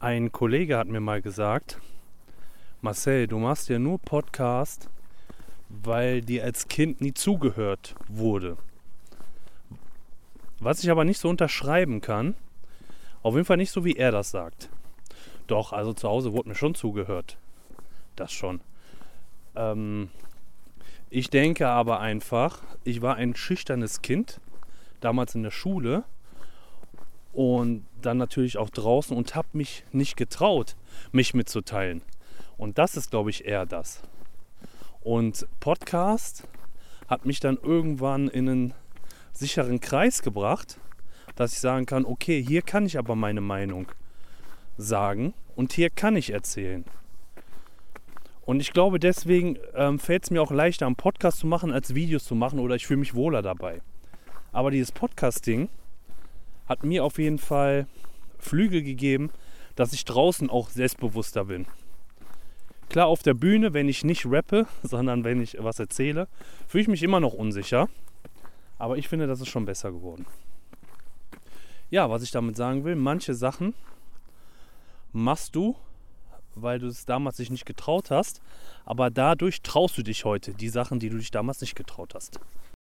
Ein Kollege hat mir mal gesagt, Marcel, du machst ja nur Podcast, weil dir als Kind nie zugehört wurde. Was ich aber nicht so unterschreiben kann, auf jeden Fall nicht so, wie er das sagt. Doch, also zu Hause wurde mir schon zugehört. Das schon. Ich denke aber einfach, ich war ein schüchternes Kind, damals in der Schule und dann natürlich auch draußen und habe mich nicht getraut, mich mitzuteilen. Und das ist, glaube ich, eher das. Und Podcast hat mich dann irgendwann in einen sicheren Kreis gebracht, dass ich sagen kann, okay, hier kann ich aber meine Meinung sagen und hier kann ich erzählen. Und ich glaube, deswegen fällt es mir auch leichter, einen Podcast zu machen, als Videos zu machen, oder ich fühle mich wohler dabei. Aber dieses Podcasting hat mir auf jeden Fall Flügel gegeben, dass ich draußen auch selbstbewusster bin. Klar, auf der Bühne, wenn ich nicht rappe, sondern wenn ich was erzähle, fühle ich mich immer noch unsicher. Aber ich finde, das ist schon besser geworden. Ja, was ich damit sagen will, manche Sachen machst du, weil du es damals dich nicht getraut hast, aber dadurch traust du dich heute die Sachen, die du dich damals nicht getraut hast.